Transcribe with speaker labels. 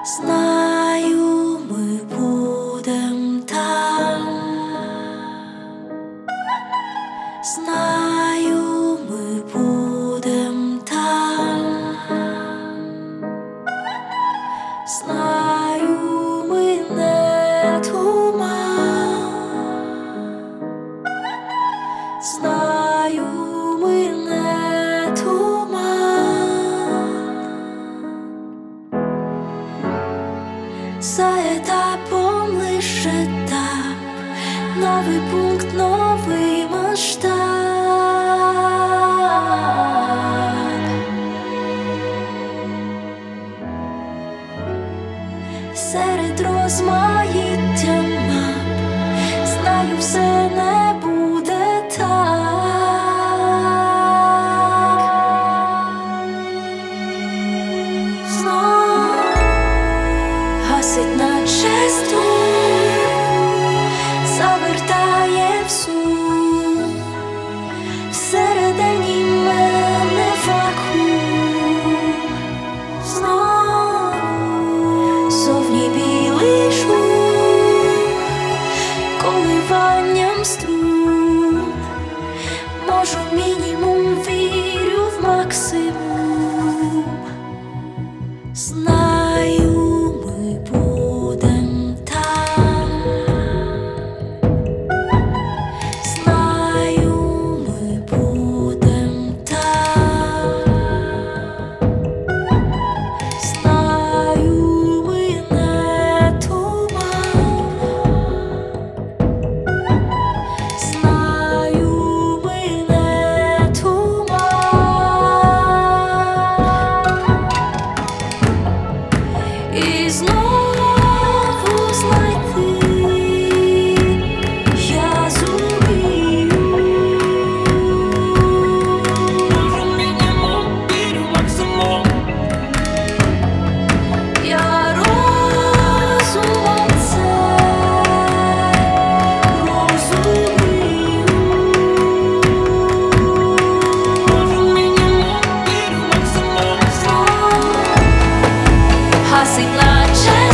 Speaker 1: Знаю, ми будем там. Знаю, ми будем там. Знаю, ми не туман. Знаю, ми не туман. За етапом лиш етап, новий пункт, новий масштаб. Серед розмаїття мап, знаю, все не буде так. Знов гасить наче струм, завертає всю, всередині мене вакуум. Знов зовні білий шум, коливанням струн, можу мінімум, вірю в максимум. Знаю, ми будем там. Знаю, ми будем там. Знаю, ми не туман. Знаю, ми не туман. І знову знайти я зумію.
Speaker 2: Можу мінімум, вірю максимум.
Speaker 1: Я розумом це розумію.
Speaker 2: Можу мінімум, вірю максимум.
Speaker 1: Гасить наче